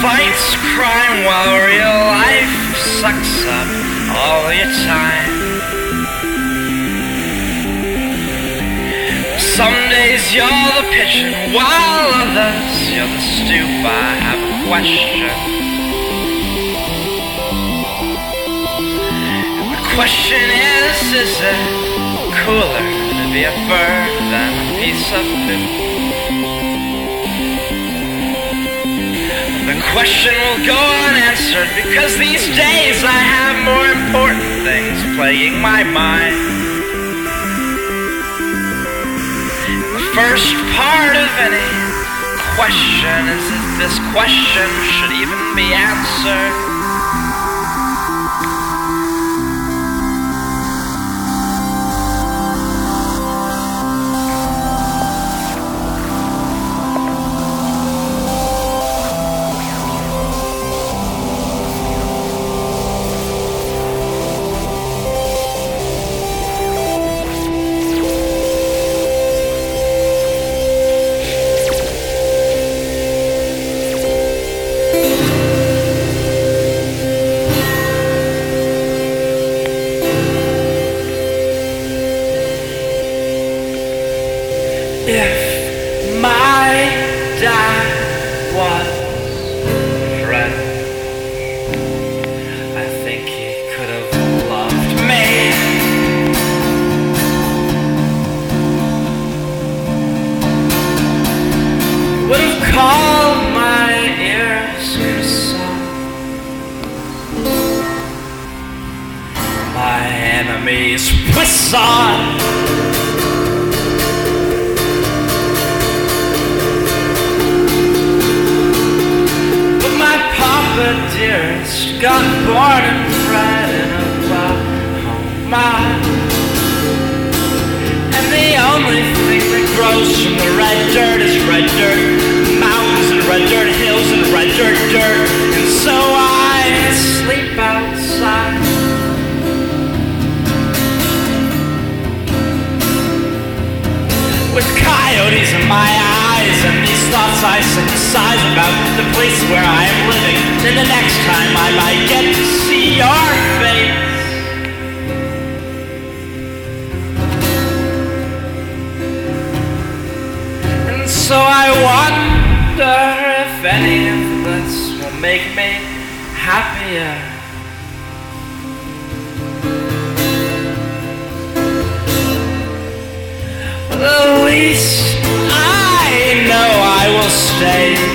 fights crime while real life sucks up all your time. Some days you're the pigeon, while others you're the stoop. I have a question. The question is it cooler to be a bird than a piece of poop? The question will go unanswered because these days I have more important things plaguing my mind. The first part of any question is if this question should even be answered. If my dad was a friend, I think he could have loved me. Would have called my ears his son. My enemies Poisson. Dearest, got born and bred in a home mine. And the only thing that grows from the red dirt is red dirt mountains and red dirt hills and red dirt dirt. And so I sleep outside. With coyotes in my eyes and these thoughts I synthesize about the place where I am living. Then the next time I might get to see your face. And so I wonder if any of this will make me happier. At least I know I will stay.